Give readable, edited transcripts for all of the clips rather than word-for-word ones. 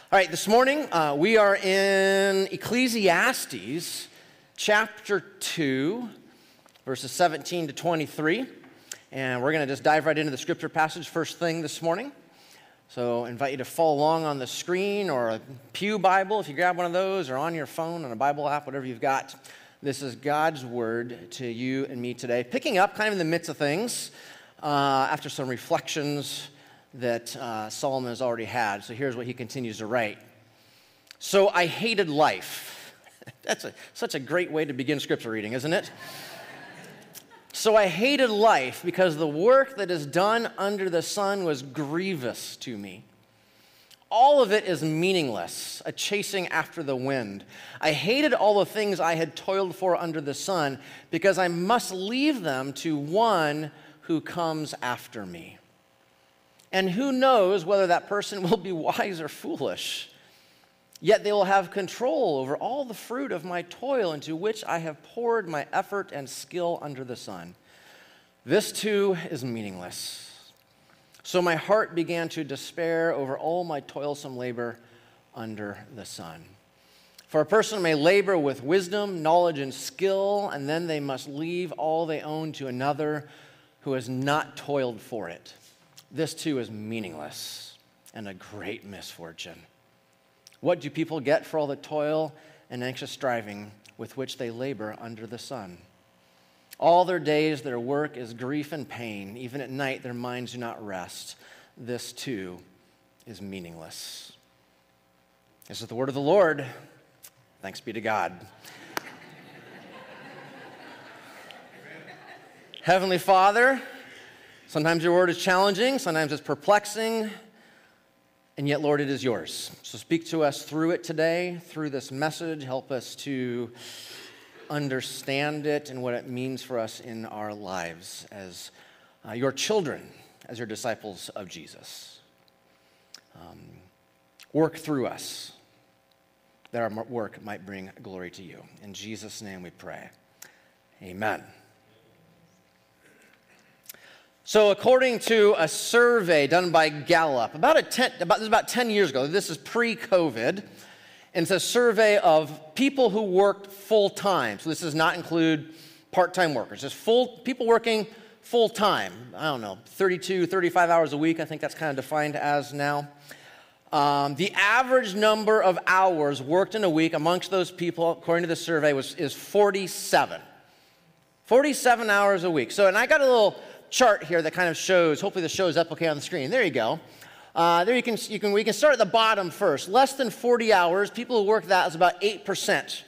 All right, this morning we are in Ecclesiastes chapter 2, verses 17 to 23. And we're going to just dive right into the scripture passage first thing this morning. So I invite you to follow along on the screen or a Pew Bible if you grab one of those, or on your phone, on a Bible app, whatever you've got. This is God's word to you and me today. Picking up kind of in the midst of things after some reflections that Solomon has already had. So here's what he continues to write. So I hated life. That's such a great way to begin scripture reading, isn't it? So I hated life because the work that is done under the sun was grievous to me. All of it is meaningless, a chasing after the wind. I hated all the things I had toiled for under the sun because I must leave them to one who comes after me. And who knows whether that person will be wise or foolish. Yet they will have control over all the fruit of my toil into which I have poured my effort and skill under the sun. This too is meaningless. So my heart began to despair over all my toilsome labor under the sun. For a person may labor with wisdom, knowledge, and skill, and then they must leave all they own to another who has not toiled for it. This too is meaningless and a great misfortune. What do people get for all the toil and anxious striving with which they labor under the sun? All their days, their work is grief and pain. Even at night, their minds do not rest. This too is meaningless. This is the word of the Lord. Thanks be to God. Heavenly Father, sometimes your word is challenging, sometimes it's perplexing, and yet, Lord, it is yours. So speak to us through it today, through this message. Help us to understand it and what it means for us in our lives as your children, as your disciples of Jesus. Work through us that our work might bring glory to you. In Jesus' name we pray. Amen. So according to a survey done by Gallup, about 10 years ago, this is pre-COVID, and it's a survey of people who worked full-time. So this does not include part-time workers, just people working full-time. 32, 35 hours a week, I think that's kind of defined as now. The average number of hours worked in a week amongst those people, according to the survey, is 47. 47 hours a week. So, and I got a little chart here that kind of shows, hopefully this shows up okay on the screen. There you go. We can start at the bottom first. Less than 40 hours, people who work that is about 8%.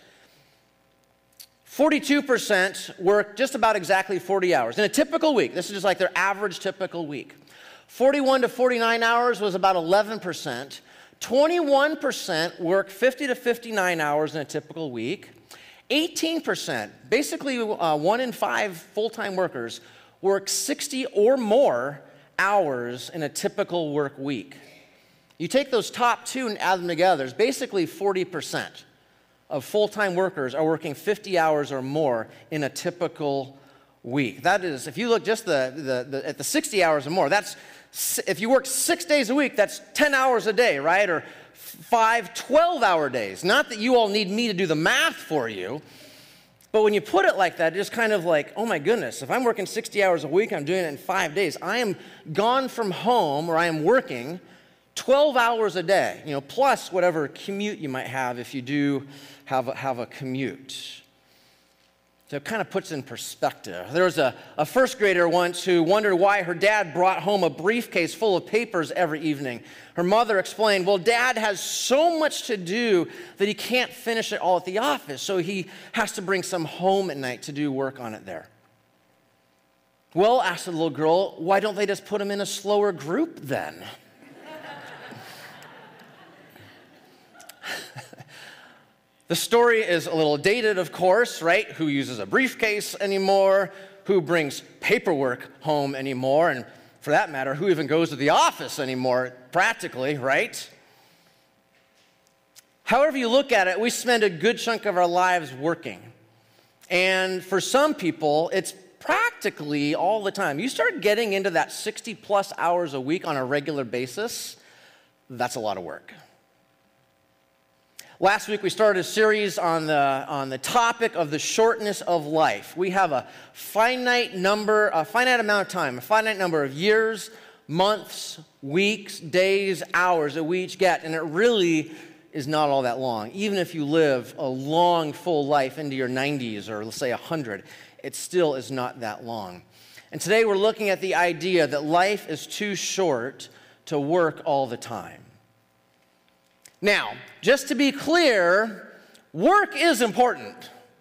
42% work just about exactly 40 hours. In a typical week, this is just like their average typical week. 41 to 49 hours was about 11%. 21% work 50 to 59 hours in a typical week. 18%, basically 1 in 5 full-time workers, work 60 or more hours in a typical work week. You take those top two and add them together, it's basically 40% of full-time workers are working 50 hours or more in a typical week. That is, if you look just at the 60 hours or more, that's, if you work 6 days a week, that's 10 hours a day, right? Or 5 12-hour days. Not that you all need me to do the math for you, but when you put it like that, it's kind of like, oh my goodness, if I'm working 60 hours a week, I'm doing it in 5 days. I am gone from home, or I am working 12 hours a day, plus whatever commute you might have if you do have a commute. So it kind of puts in perspective. There was a first grader once who wondered why her dad brought home a briefcase full of papers every evening. Her mother explained, well, Dad has so much to do that he can't finish it all at the office, so he has to bring some home at night to do work on it there. Well, asked the little girl, why don't they just put him in a slower group then? The story is a little dated, of course, right? Who uses a briefcase anymore? Who brings paperwork home anymore? And for that matter, who even goes to the office anymore, practically, right? However you look at it, we spend a good chunk of our lives working. And for some people, it's practically all the time. You start getting into that 60 plus hours a week on a regular basis, that's a lot of work. Last week we started a series on the topic of the shortness of life. We have a finite amount of time, a finite number of years, months, weeks, days, hours that we each get, and it really is not all that long. Even if you live a long, full life into your 90s or let's say 100, it still is not that long. And today we're looking at the idea that life is too short to work all the time. Now, just to be clear, work is important.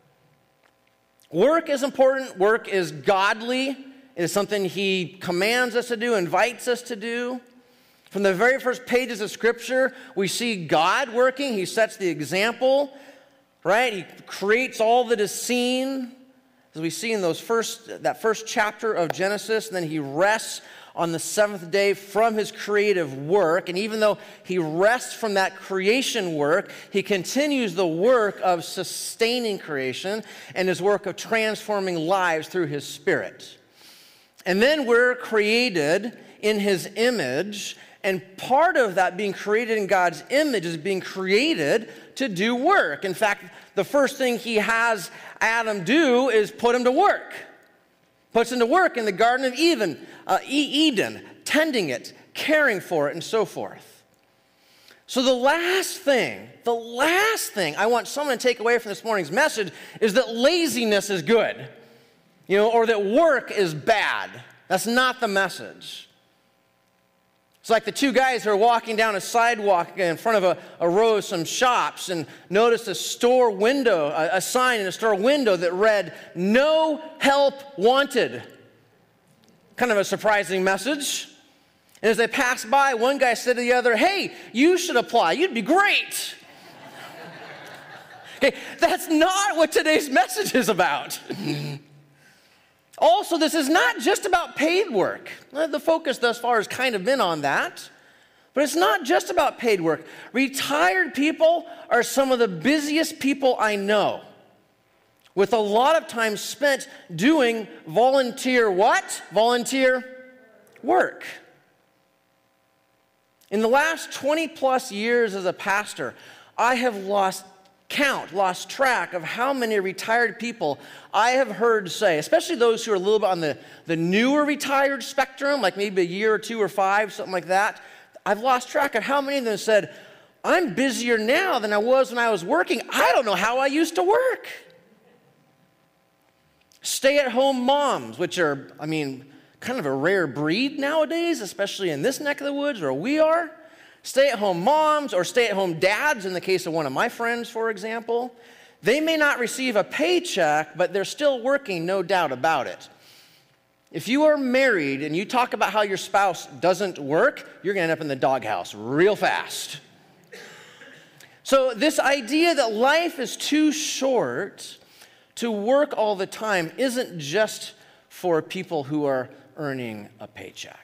Work is important. Work is godly. It is something He commands us to do, invites us to do. From the very first pages of Scripture, we see God working. He sets the example, right? He creates all that is seen, as we see in that first chapter of Genesis. And then He rests on the seventh day from His creative work. And even though He rests from that creation work, He continues the work of sustaining creation and His work of transforming lives through His Spirit. And then we're created in His image, and part of that being created in God's image is being created to do work. In fact, the first thing He has Adam do is put him to work. Puts him to work in the Garden of Eden, tending it, caring for it, and so forth. So the last thing I want someone to take away from this morning's message is that laziness is good, or that work is bad. That's not the message. It's like the two guys who are walking down a sidewalk in front of a row of some shops and noticed a store window, a sign in a store window that read, "No help wanted." Kind of a surprising message. And as they passed by, one guy said to the other, "Hey, you should apply. You'd be great." Okay, that's not what today's message is about. Also, this is not just about paid work. The focus thus far has kind of been on that. But it's not just about paid work. Retired people are some of the busiest people I know, with a lot of time spent doing volunteer what? Volunteer work. In the last 20 plus years as a pastor, I have lost track of how many retired people I have heard say, especially those who are a little bit on the newer retired spectrum, like maybe a year or 2 or 5, something like that. I've lost track of how many of them said, "I'm busier now than I was when I was working. I don't know how I used to work." Stay-at-home moms, which are, kind of a rare breed nowadays, especially in this neck of the woods where we are. Stay-at-home moms or stay-at-home dads, in the case of one of my friends, for example, they may not receive a paycheck, but they're still working, no doubt about it. If you are married and you talk about how your spouse doesn't work, you're going to end up in the doghouse real fast. So this idea that life is too short to work all the time isn't just for people who are earning a paycheck.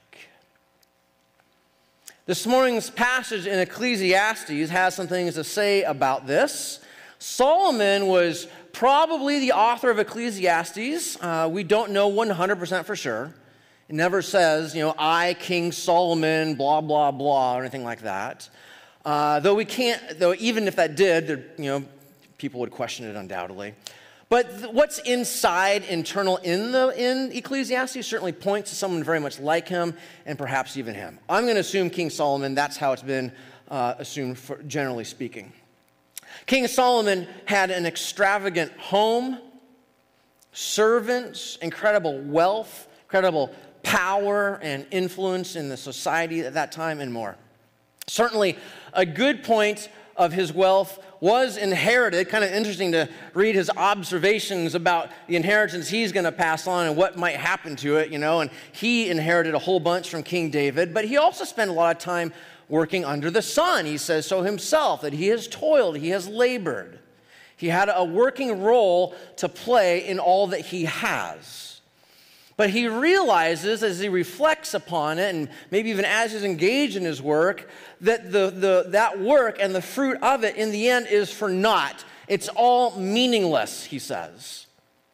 This morning's passage in Ecclesiastes has some things to say about this. Solomon was probably the author of Ecclesiastes. We don't know 100% for sure. It never says, I, King Solomon, blah, blah, blah, or anything like that. Though even if that did, people would question it undoubtedly. But what's internal in Ecclesiastes certainly points to someone very much like him and perhaps even him. I'm going to assume King Solomon. That's how it's been assumed, generally speaking. King Solomon had an extravagant home, servants, incredible wealth, incredible power and influence in the society at that time, and more. Certainly, a good point of his wealth was inherited. Kind of interesting to read his observations about the inheritance he's going to pass on and what might happen to it, and he inherited a whole bunch from King David, but he also spent a lot of time working under the sun. He says so himself, that he has toiled, he has labored. He had a working role to play in all that he has. But he realizes as he reflects upon it, and maybe even as he's engaged in his work, that that work and the fruit of it in the end is for naught. It's all meaningless, he says.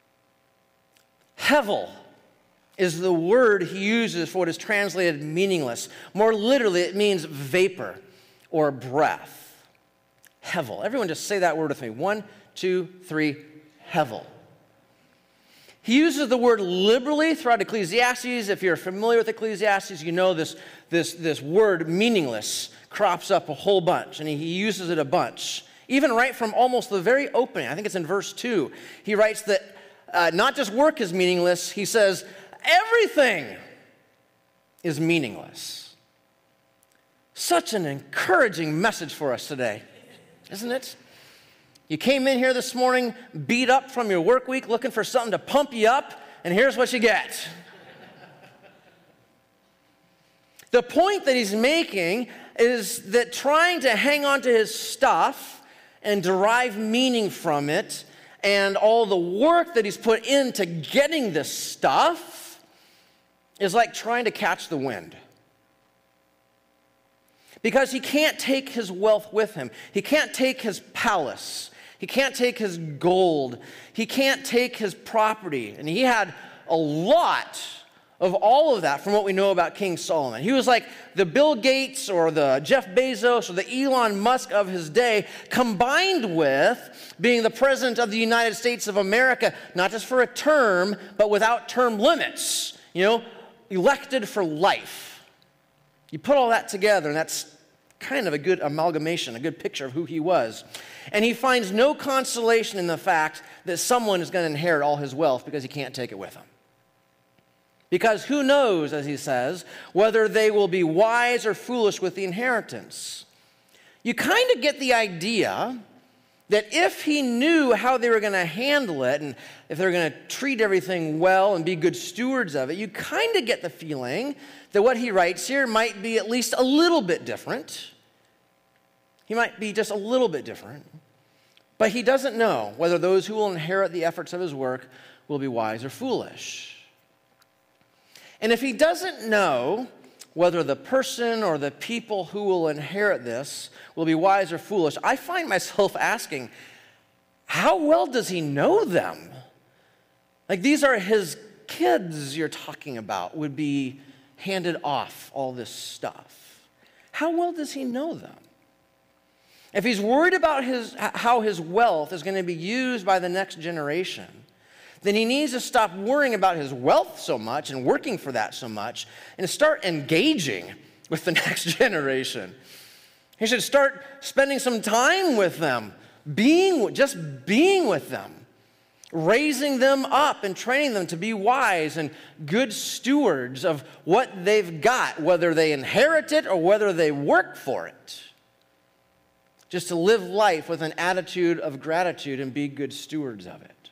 Hevel is the word he uses for what is translated meaningless. More literally, it means vapor or breath. hevel. Everyone just say that word with me. 1, 2, 3, hevel. He uses the word liberally throughout Ecclesiastes. If you're familiar with Ecclesiastes, you know this word meaningless crops up a whole bunch, and he uses it a bunch. Even right from almost the very opening, I think it's in verse 2, he writes that not just work is meaningless, he says everything is meaningless. Such an encouraging message for us today, isn't it? You came in here this morning beat up from your work week, looking for something to pump you up, and here's what you get. The point that he's making is that trying to hang on to his stuff and derive meaning from it and all the work that he's put into getting this stuff is like trying to catch the wind. Because he can't take his wealth with him. He can't take his palace. He can't take his gold. He can't take his property. And he had a lot of all of that from what we know about King Solomon. He was like the Bill Gates or the Jeff Bezos or the Elon Musk of his day, combined with being the president of the United States of America, not just for a term, but without term limits. Elected for life. You put all that together, and that's kind of a good amalgamation, a good picture of who he was. And he finds no consolation in the fact that someone is going to inherit all his wealth because he can't take it with him. Because who knows, as he says, whether they will be wise or foolish with the inheritance. You kind of get the idea that if he knew how they were going to handle it and if they were going to treat everything well and be good stewards of it, you kind of get the feeling that what he writes here might be at least a little bit different. He might be just a little bit different. But he doesn't know whether those who will inherit the efforts of his work will be wise or foolish. And if he doesn't know whether the person or the people who will inherit this will be wise or foolish, I find myself asking, how well does he know them? Like, these are his kids you're talking about, would be handed off all this stuff. How well does he know them? If he's worried about how his wealth is going to be used by the next generation, then he needs to stop worrying about his wealth so much and working for that so much and start engaging with the next generation. He should start spending some time with them, being with them, raising them up and training them to be wise and good stewards of what they've got, whether they inherit it or whether they work for it. Just to live life with an attitude of gratitude and be good stewards of it.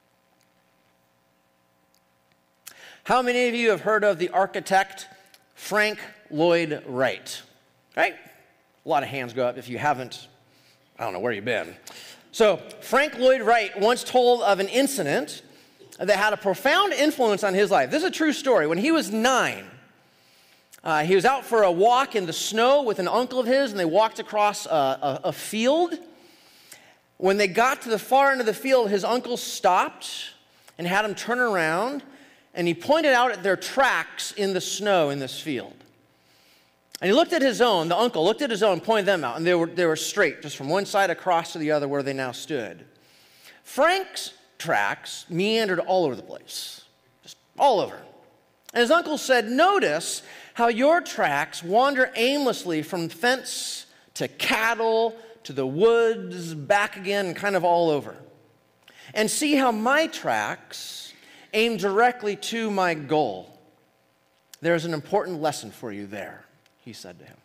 How many of you have heard of the architect Frank Lloyd Wright? Right? A lot of hands go up. If you haven't, I don't know where you've been. So Frank Lloyd Wright once told of an incident that had a profound influence on his life. This is a true story. When he was 9, he was out for a walk in the snow with an uncle of his, and they walked across a field. When they got to the far end of the field, his uncle stopped and had him turn around, and he pointed out at their tracks in the snow in this field. And he looked at his own, the uncle looked at his own, pointed them out, and they were straight, just from one side across to the other where they now stood. Frank's tracks meandered all over the place, just all over. And his uncle said, notice how your tracks wander aimlessly from fence to cattle to the woods, back again, and kind of all over. And see how my tracks aim directly to my goal. There's an important lesson for you there, he said to him.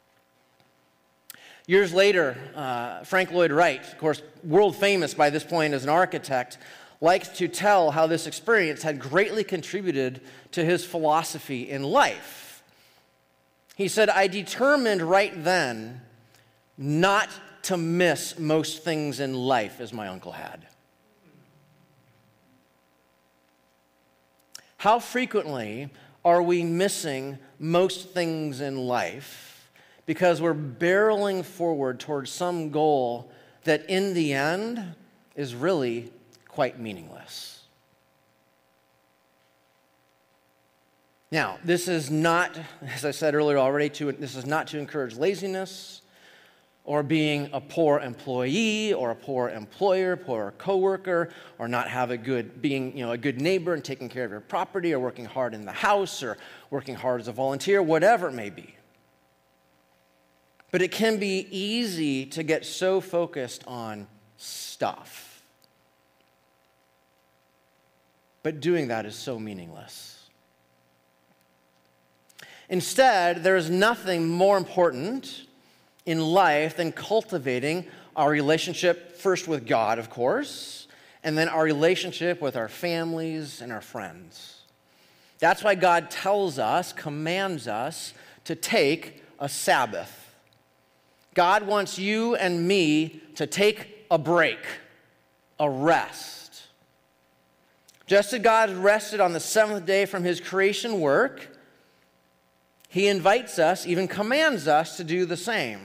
Years later, Frank Lloyd Wright, of course, world famous by this point as an architect, likes to tell how this experience had greatly contributed to his philosophy in life. He said, I determined right then not to miss most things in life as my uncle had. How frequently are we missing most things in life because we're barreling forward towards some goal that in the end is really quite meaningless? Now, this is not, as I said earlier already, this is not to encourage laziness or being a poor employee or a poor employer, poor coworker, or not have being a good neighbor and taking care of your property, or working hard in the house, or working hard as a volunteer, whatever it may be. But it can be easy to get so focused on stuff. But doing that is so meaningless. Instead, there is nothing more important in life than cultivating our relationship first with God, of course, and then our relationship with our families and our friends. That's why God commands us to take a Sabbath. God wants you and me to take a break, a rest. Just as God rested on the seventh day from his creation work, he invites us, even commands us to do the same.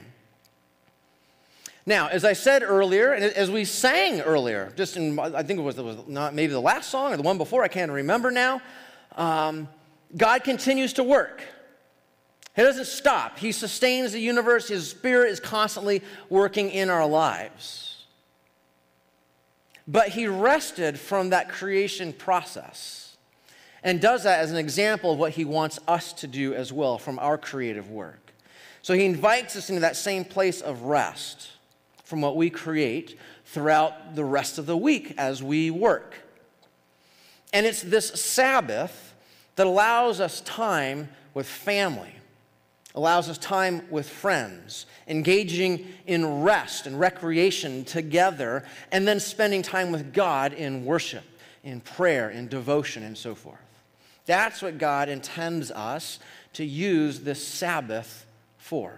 Now, as I said earlier, and as we sang earlier, I think it was not maybe the last song or the one before, I can't remember now, God continues to work. He doesn't stop. He sustains the universe. His Spirit is constantly working in our lives. But he rested from that creation process and does that as an example of what he wants us to do as well from our creative work. So he invites us into that same place of rest from what we create throughout the rest of the week as we work. And it's this Sabbath that allows us time with family, allows us time with friends, engaging in rest and recreation together, and then spending time with God in worship, in prayer, in devotion, and so forth. That's what God intends us to use this Sabbath for.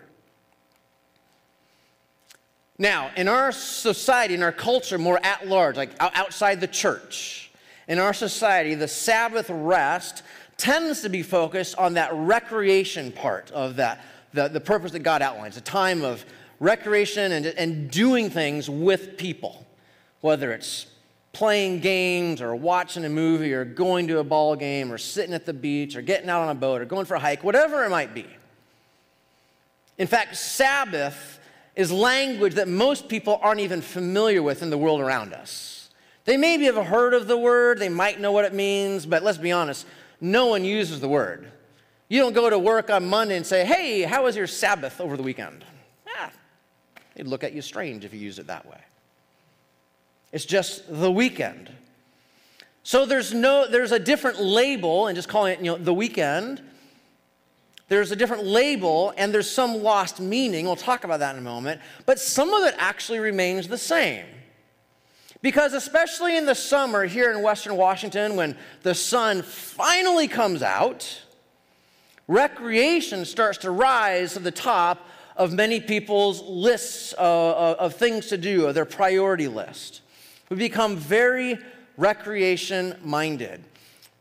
Now, in our society, in our culture, more at large, like outside the church, in our society, the Sabbath rest tends to be focused on that recreation part of that, the purpose that God outlines, a time of recreation and doing things with people, whether it's playing games or watching a movie or going to a ball game or sitting at the beach or getting out on a boat or going for a hike, whatever it might be. In fact, Sabbath is language that most people aren't even familiar with in the world around us. They maybe have heard of the word, they might know what it means, but let's be honest, no one uses the word. You don't go to work on Monday and say, hey, how was your Sabbath over the weekend? They'd look at you strange if you used it that way. It's just the weekend. So there's a different label, and just calling it, the weekend. There's a different label, and there's some lost meaning. We'll talk about that in a moment. But some of it actually remains the same. Because especially in the summer here in Western Washington, when the sun finally comes out, recreation starts to rise to the top of many people's lists of things to do, of their priority list. We become very recreation-minded.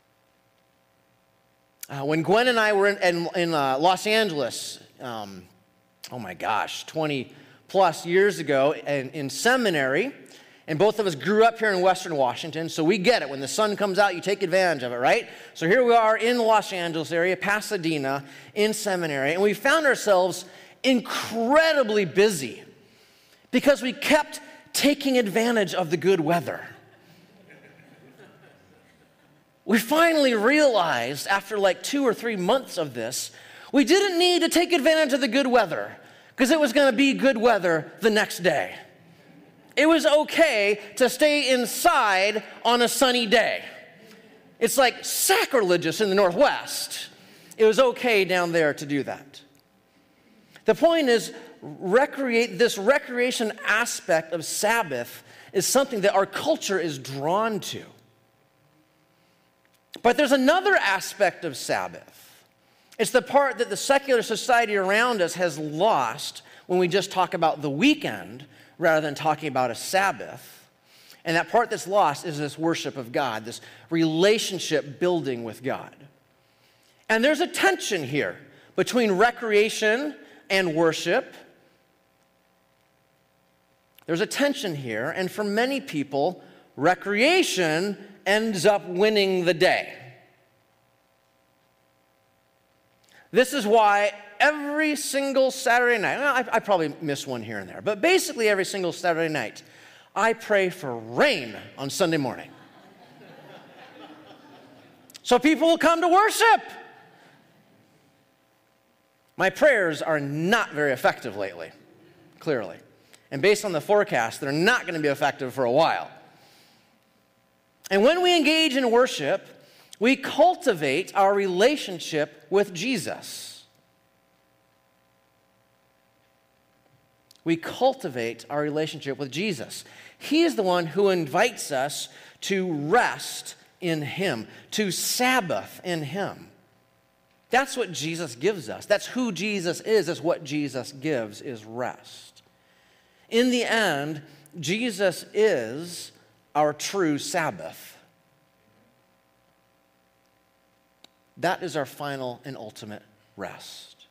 When Gwen and I were in Los Angeles, 20-plus years ago in seminary, and both of us grew up here in Western Washington, so we get it. When the sun comes out, you take advantage of it, right? So here we are in the Los Angeles area, Pasadena, in seminary, and we found ourselves incredibly busy because we kept taking advantage of the good weather. We finally realized after like 2 or 3 months of this, we didn't need to take advantage of the good weather because it was going to be good weather the next day. It was okay to stay inside on a sunny day. It's like sacrilegious in the Northwest. It was okay down there to do that. The point is, this recreation aspect of Sabbath is something that our culture is drawn to. But there's another aspect of Sabbath. It's the part that the secular society around us has lost when we just talk about the weekend rather than talking about a Sabbath. And that part that's lost is this worship of God, this relationship building with God. And there's a tension here between recreation and worship. There's a tension here, and for many people, recreation ends up winning the day. This is why every single Saturday night, well, I probably miss one here and there, but basically every single Saturday night, I pray for rain on Sunday morning. So people will come to worship. My prayers are not very effective lately, clearly. And based on the forecast, they're not going to be effective for a while. And when we engage in worship, we cultivate our relationship with Jesus. We cultivate our relationship with Jesus. He is the one who invites us to rest in Him, to Sabbath in Him. That's what Jesus gives us. That's who Jesus is. That's what Jesus gives, is rest. In the end, Jesus is our true Sabbath. That is our final and ultimate rest.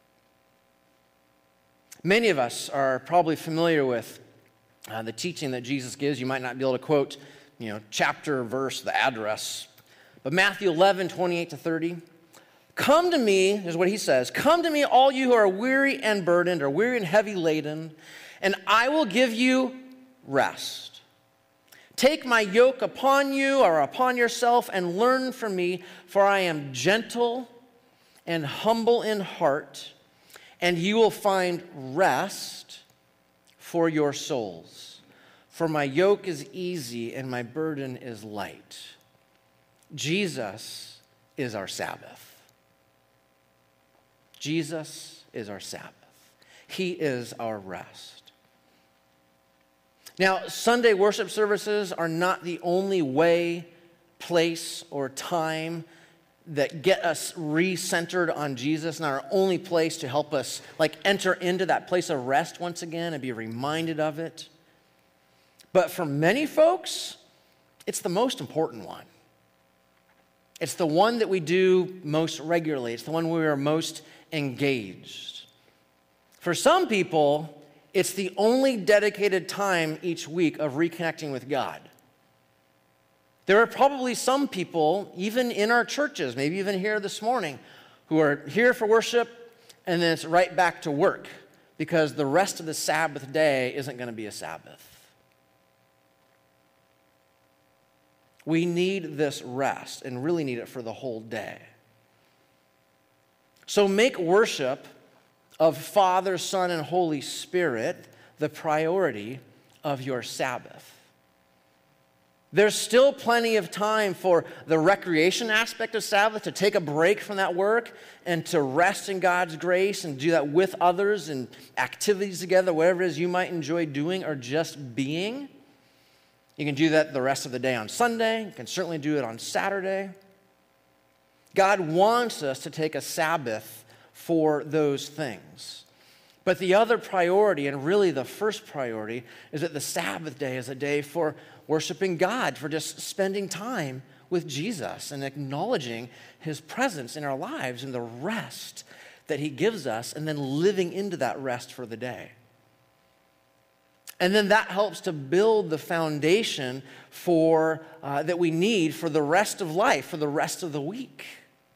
Many of us are probably familiar with the teaching that Jesus gives. You might not be able to quote, chapter, verse, the address. But Matthew 11, 28 to 30. Come to me, is what he says. Come to me, all you who are weary and burdened, or weary and heavy laden, and I will give you rest. Take my yoke upon you, or upon yourself, and learn from me, for I am gentle and humble in heart, and you will find rest for your souls. For my yoke is easy and my burden is light. Jesus is our Sabbath. Jesus is our Sabbath. He is our rest. Now, Sunday worship services are not the only way, place, or time that get us re-centered on Jesus, not our only place to help us enter into that place of rest once again and be reminded of it. But for many folks, it's the most important one. It's the one that we do most regularly. It's the one we are most engaged. For some people, it's the only dedicated time each week of reconnecting with God. There are probably some people, even in our churches, maybe even here this morning, who are here for worship and then it's right back to work because the rest of the Sabbath day isn't going to be a Sabbath. We need this rest and really need it for the whole day. So make worship of Father, Son, and Holy Spirit the priority of your Sabbath. There's still plenty of time for the recreation aspect of Sabbath, to take a break from that work and to rest in God's grace and do that with others and activities together, whatever it is you might enjoy doing or just being. You can do that the rest of the day on Sunday. You can certainly do it on Saturday. God wants us to take a Sabbath for those things. But the other priority, and really the first priority, is that the Sabbath day is a day for worshiping God, for just spending time with Jesus and acknowledging His presence in our lives and the rest that He gives us, and then living into that rest for the day. And then that helps to build the foundation for that we need for the rest of life, for the rest of the week.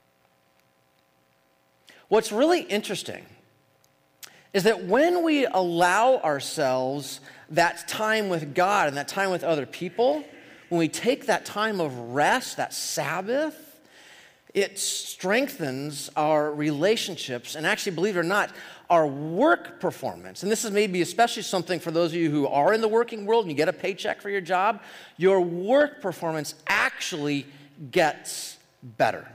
What's really interesting is that when we allow ourselves that time with God and that time with other people, when we take that time of rest, that Sabbath, it strengthens our relationships and actually, believe it or not, our work performance. And this is maybe especially something for those of you who are in the working world and you get a paycheck for your job. Your work performance actually gets better.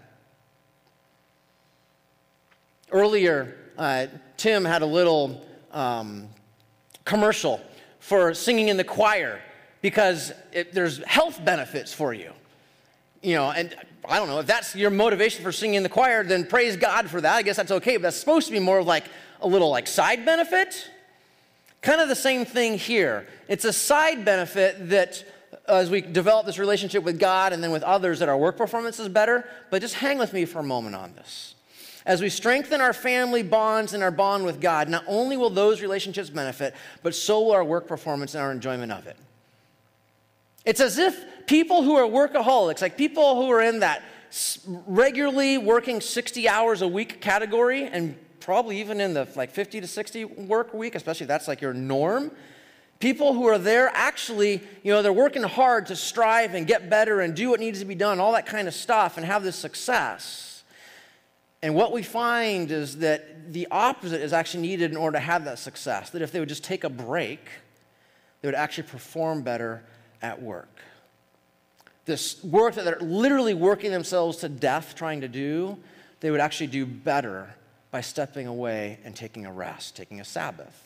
Earlier, Tim had a little commercial for singing in the choir because there's health benefits for you. And I don't know, if that's your motivation for singing in the choir, then praise God for that. I guess that's okay, but that's supposed to be more of a little side benefit. Kind of the same thing here. It's a side benefit that as we develop this relationship with God and then with others, that our work performance is better. But just hang with me for a moment on this. As we strengthen our family bonds and our bond with God, not only will those relationships benefit, but so will our work performance and our enjoyment of it. It's as if people who are workaholics, like people who are in that regularly working 60 hours a week category and probably even in the like 50 to 60 work week, especially if that's like your norm. People who are there actually, they're working hard to strive and get better and do what needs to be done, all that kind of stuff, and have this success. And what we find is that the opposite is actually needed in order to have that success, that if they would just take a break, they would actually perform better at work. This work that they're literally working themselves to death trying to do, they would actually do better by stepping away and taking a rest, taking a Sabbath.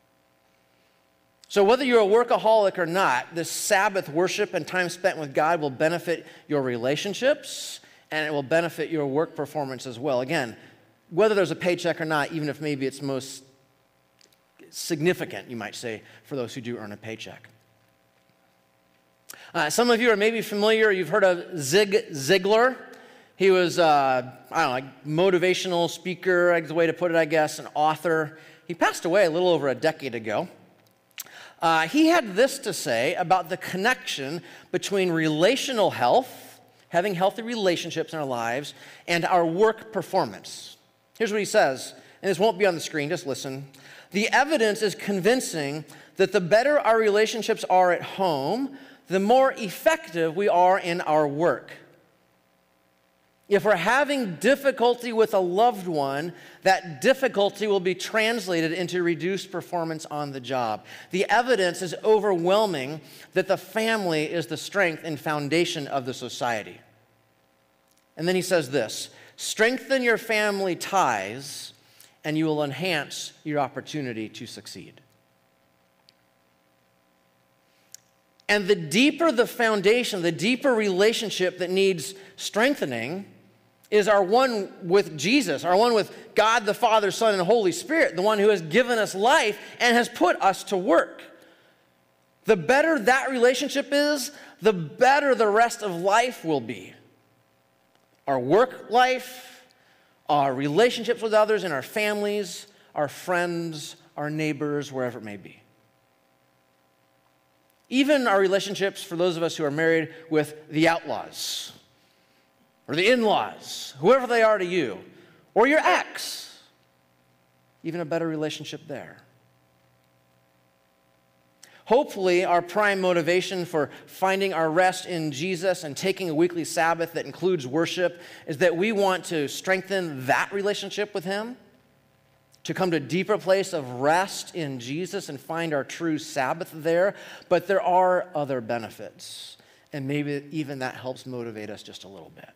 So whether you're a workaholic or not, this Sabbath worship and time spent with God will benefit your relationships, and it will benefit your work performance as well. Again, whether there's a paycheck or not, even if maybe it's most significant, you might say, for those who do earn a paycheck. Some of you are maybe familiar, you've heard of Zig Ziglar. He was, motivational speaker, is the way to put it, I guess, an author. He passed away a little over a decade ago. He had this to say about the connection between relational health, having healthy relationships in our lives, and our work performance. Here's what he says, and this won't be on the screen, just listen. The evidence is convincing that the better our relationships are at home, the more effective we are in our work. If we're having difficulty with a loved one, that difficulty will be translated into reduced performance on the job. The evidence is overwhelming that the family is the strength and foundation of the society. And then he says this, strengthen your family ties and you will enhance your opportunity to succeed. And the deeper the foundation, the deeper relationship that needs strengthening is our one with Jesus, our one with God the Father, Son, and Holy Spirit, the one who has given us life and has put us to work. The better that relationship is, the better the rest of life will be. Our work life, our relationships with others in our families, our friends, our neighbors, wherever it may be. Even our relationships, for those of us who are married, with the outlaws, or the in-laws, whoever they are to you, or your ex, even a better relationship there. Hopefully, our prime motivation for finding our rest in Jesus and taking a weekly Sabbath that includes worship is that we want to strengthen that relationship with Him, to come to a deeper place of rest in Jesus and find our true Sabbath there. But there are other benefits, and maybe even that helps motivate us just a little bit.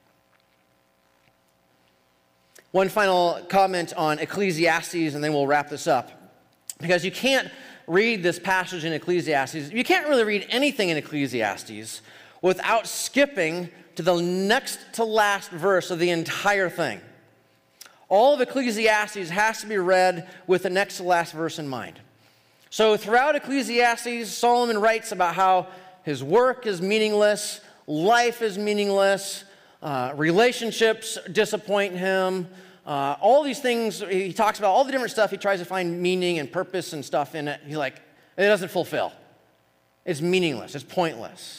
One final comment on Ecclesiastes, and then we'll wrap this up. Because you can't read this passage in Ecclesiastes, you can't really read anything in Ecclesiastes without skipping to the next to last verse of the entire thing. All of Ecclesiastes has to be read with the next to last verse in mind. So throughout Ecclesiastes, Solomon writes about how his work is meaningless, life is meaningless, relationships disappoint him, all these things, he talks about all the different stuff, he tries to find meaning and purpose and stuff in it. He's like, it doesn't fulfill. It's meaningless, it's pointless.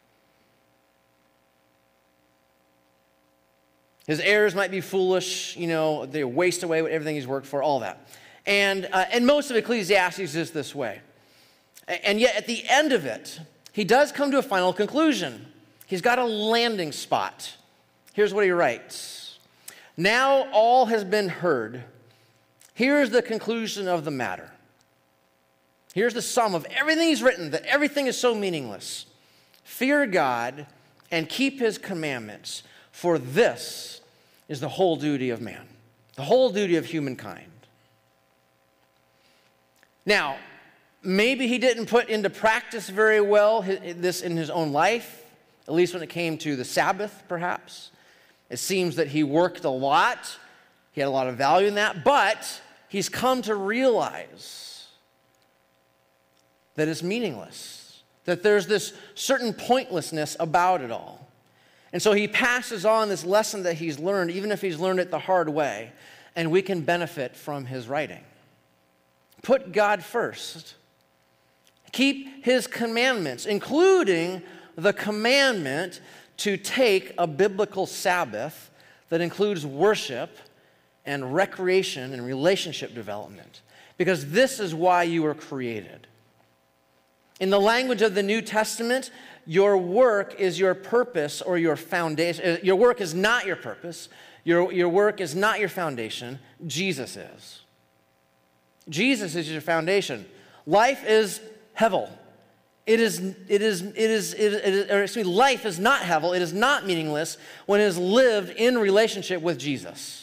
His heirs might be foolish, they waste away everything he's worked for, all that. And most of Ecclesiastes is this way. And yet at the end of it, he does come to a final conclusion. He's got a landing spot. Here's what he writes. Now all has been heard. Here's the conclusion of the matter. Here's the sum of everything he's written, that everything is so meaningless. Fear God and keep his commandments, for this is the whole duty of man, the whole duty of humankind. Now, maybe he didn't put into practice very well this in his own life, at least when it came to the Sabbath, perhaps. It seems that he worked a lot. He had a lot of value in that, but he's come to realize that it's meaningless, that there's this certain pointlessness about it all. And so he passes on this lesson that he's learned, even if he's learned it the hard way, and we can benefit from his writing. Put God first. Keep his commandments, including the commandment to take a biblical Sabbath that includes worship and recreation and relationship development, because this is why you were created. In the language of the New Testament, your work is your purpose or your foundation. Your work is not your purpose. Your work is not your foundation. Jesus is. Jesus is your foundation. Life is hevel. Life is not hevel. It is not meaningless when it is lived in relationship with Jesus.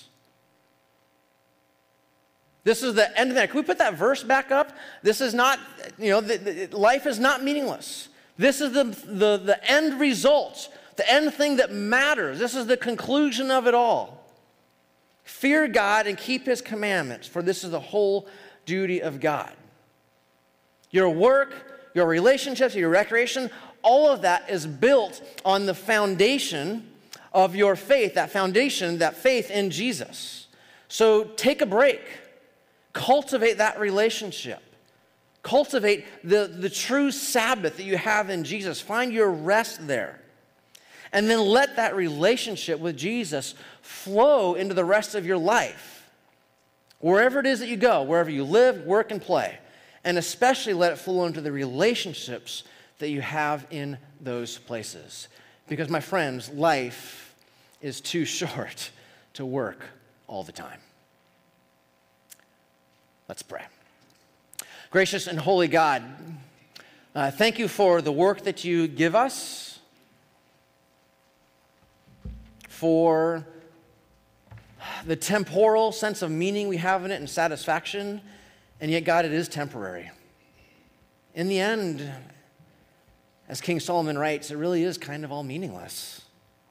This is the end of that. Can we put that verse back up? This is not, life is not meaningless. This is the end result, the end thing that matters. This is the conclusion of it all. Fear God and keep his commandments, for this is the whole duty of God. Your work, your relationships, your recreation, all of that is built on the foundation of your faith, that foundation, that faith in Jesus. So take a break. Cultivate that relationship. Cultivate the true Sabbath that you have in Jesus. Find your rest there. And then let that relationship with Jesus flow into the rest of your life. Wherever it is that you go, wherever you live, work, and play. And especially let it flow into the relationships that you have in those places. Because, my friends, life is too short to work all the time. Let's pray. Gracious and holy God, thank you for the work that you give us, for the temporal sense of meaning we have in it and satisfaction, and yet, God, it is temporary. In the end, as King Solomon writes, it really is kind of all meaningless.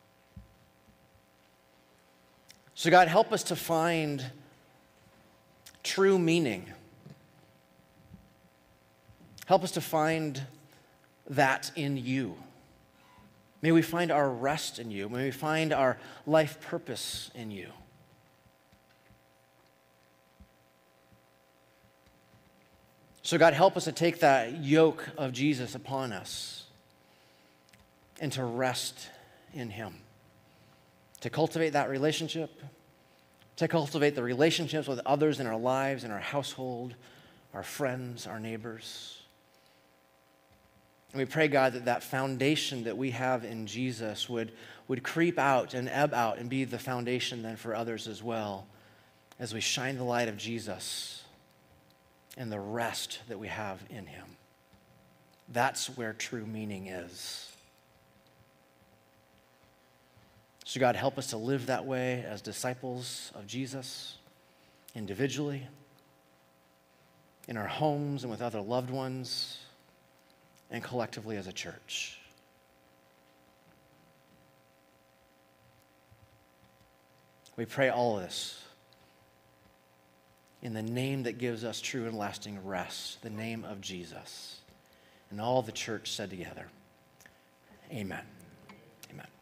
So, God, help us to find true meaning. Help us to find that in you. May we find our rest in you. May we find our life purpose in you. So God, help us to take that yoke of Jesus upon us and to rest in him. To cultivate that relationship, to cultivate the relationships with others in our lives, in our household, our friends, our neighbors. And we pray, God, that foundation that we have in Jesus would creep out and ebb out and be the foundation then for others as well, as we shine the light of Jesus and the rest that we have in him. That's where true meaning is. So God, help us to live that way as disciples of Jesus, individually, in our homes and with other loved ones, and collectively as a church. We pray all of this in the name that gives us true and lasting rest, the name of Jesus. And all the church said together, amen. Amen.